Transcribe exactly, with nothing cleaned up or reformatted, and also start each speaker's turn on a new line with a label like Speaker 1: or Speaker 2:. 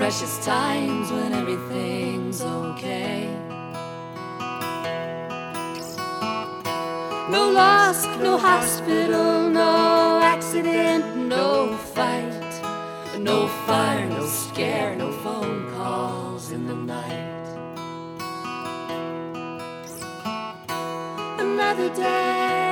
Speaker 1: precious times when everything's okay. No loss, no hospital, no accident, no fight, no fire, no scare, no phone calls in the night. Another day.